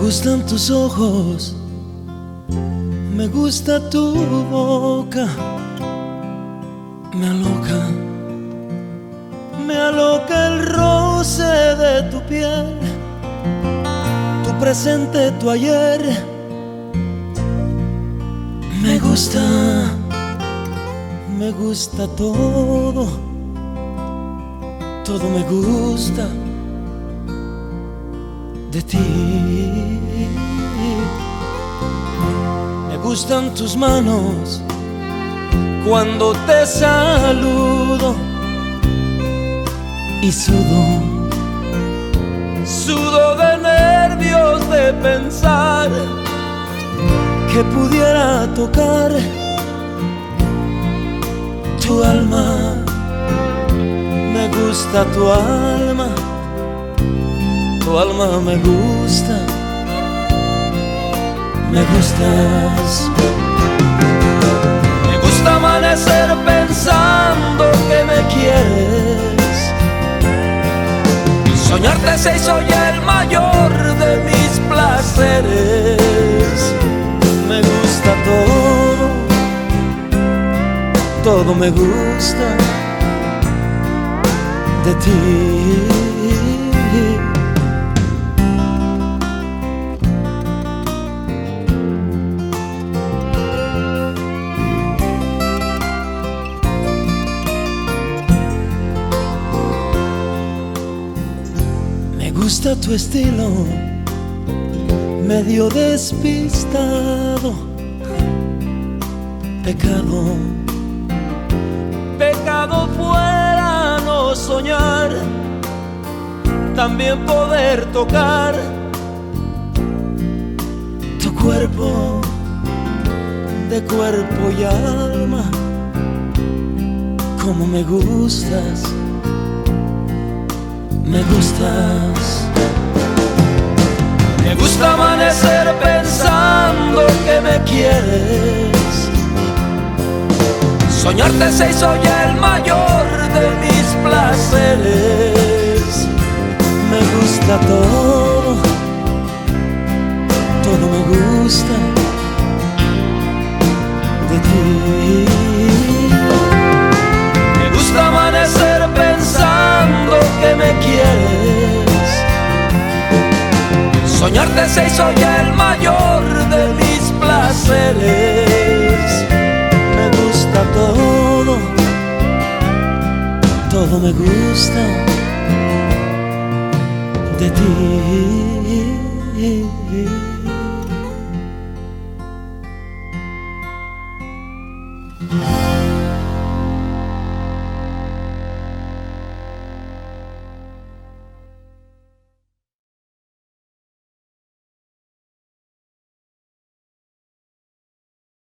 gustan tus ojos, me gusta tu boca. Me aloca el roce de tu piel, tu presente, tu ayer. Me gusta todo, todo me gusta de ti. Me gustan tus manos cuando te saludo y sudo de nervios de pensar que pudiera tocar tu alma. Me gusta tu alma me gusta, me gustas. Me gusta amanecer pensando que me quieres, soñarte se hizo ya el mayor de mis placeres. Me gusta todo, todo me gusta de ti. Me gusta tu estilo, medio despistado. Pecado fuera no soñar, también poder tocar tu cuerpo, de cuerpo y alma. Como me gustas, me gustas. Me gusta amanecer pensando que me quieres, soñarte se hizo ya el mayor de mis placeres. Me gusta todo, todo me gusta de ti. Me gusta amanecer pensando que me quieres, soñarte se hizo ya el mayor de mis placeres. Me gusta todo, todo me gusta de ti.